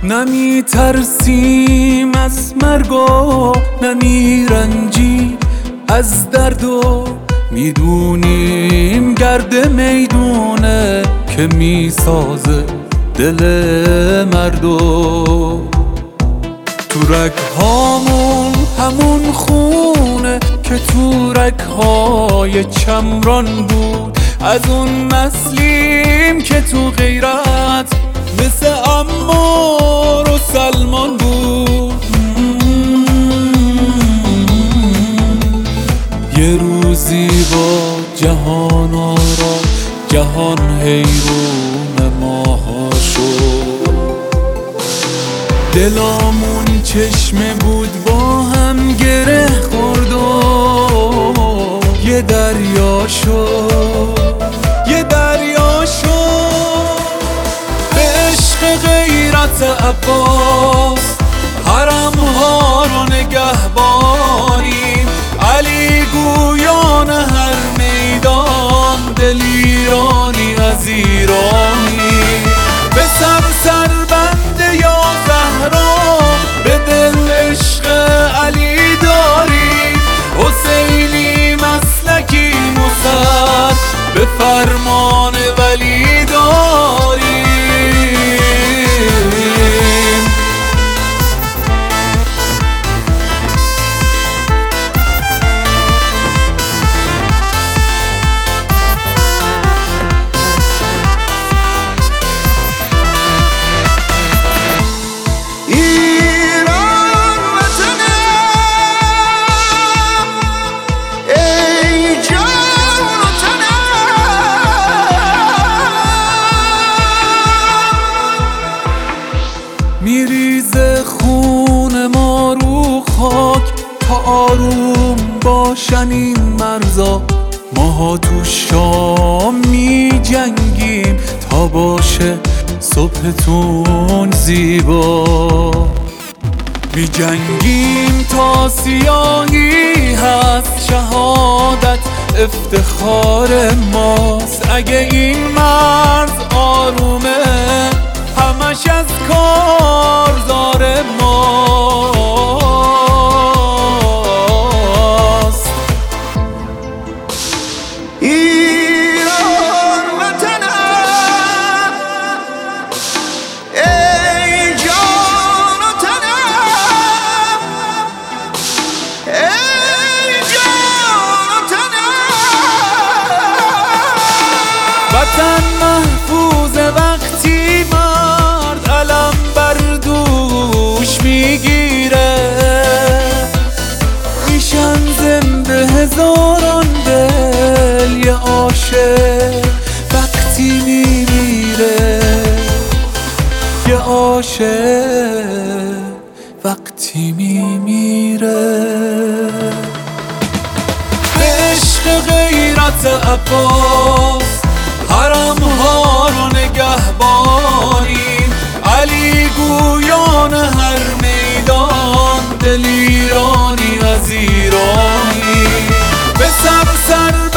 نمی ترسیم از مرگ و نمی رنجیم از درد و میدونیم گرد میدونه که میسازه دل مردو. تو رگ هامون همون خونه که تو رگ های چمران بود، از اون نسلیم که تو غیرت مثل عمار و سلمان بود. یه روزی با جهان آرا جهان حیرون ماها شد، دلامون چشمه بود با هم گره خورد و یه دریا شد، یه دریا شد. به عشق غیرت عباس حرم ها رو نگهبانیم، علی گویان هر میدان دل ایرانی از ایرانی. به سر بنده یا زهرا به دل عشق علی داریم، حسینی مسلکی مسد به فرمان ولی داریم. میریزه خون ما رو خاک تا آروم باشن این مرزا، ماها تو شام می جنگیم تا باشه صبحتون زیبا. می جنگیم تا سیاهی هست شهادت افتخار ماست. اگه این مرز آرومه همش از کارزار ماست. ایران وطنم ای جان و تنم، ای جان و تنم. وطن محفوظ وقتی مرد علم بر دوش میگیره، میشن زنده هزاران دل یه عاشق وقتی میمیره، یه عاشق وقتی میمیره. به عشق غیرت عباس حرم ها رو نگهبانیم، علی گویان هر میدان دل ایرانی از ایرانی. به سر